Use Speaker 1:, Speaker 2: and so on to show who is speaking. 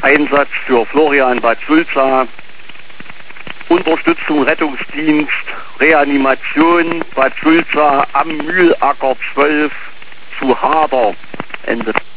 Speaker 1: Einsatz für Florian Bad Sulza, Unterstützung Rettungsdienst, Reanimation Bad Sulza am Mühlacker 12 zu Hader. Ende.